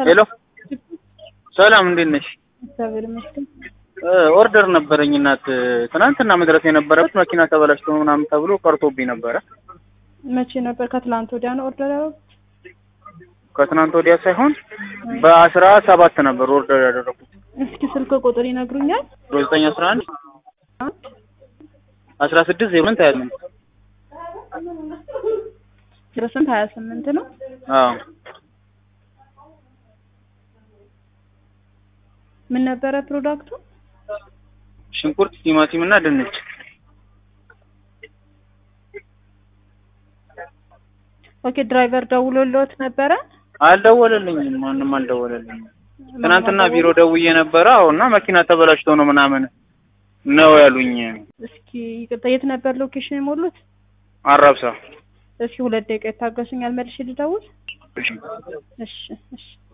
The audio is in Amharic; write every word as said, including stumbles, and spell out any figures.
ሄሎ ሰላም እንዴት ነሽ? እግዚአብሔር ይመስገን። ኦርደር ነበረኝ እናት ትናንትና መድረስ የነበረበት መኪና ተበላሽቶ ምናምን ተብሎ ቀርቶብኝ ነበረ። መቼ ነበር? ከትላንት ወዲያ ነው ኦርደር ያደረኩት። ከትናንት ወዲያ ሳይሆን በአስራ ሰባት ነበር ኦርደር ያደረኩት። እስኪ ስልክ ቁጥር ይነግሩኛል? ዘጠኝ አስራ አንድ አስራ ስድስት ዜሮ ስምንት ሀያ ስምንት ዜሮ ስምንት ሀያ ስምንት ነው። አዎ ምን ነበረ ፕሮዳክቱ? ሽንኩርት፣ ቲማቲም እና ድንች። ኦኬ ድራይቨር ደውሎልዎት ነበረ? አልደወለልኝም፣ ማንም አልደወለልኝም። ትናንትና ቢሮ ደውዬ ነበረ አውና መኪና ተበላሽቶ ነው ምናምን ነው ያሉኝ። እስኪ ይቅርታ፣ የት ነበር ሎኬሽን የሞሉት? አራብሳ። እስኪ ሁለት ደቂቃ ይታገሱኛል፣ መልሼ ልደውል። እሺ እሺ እሺ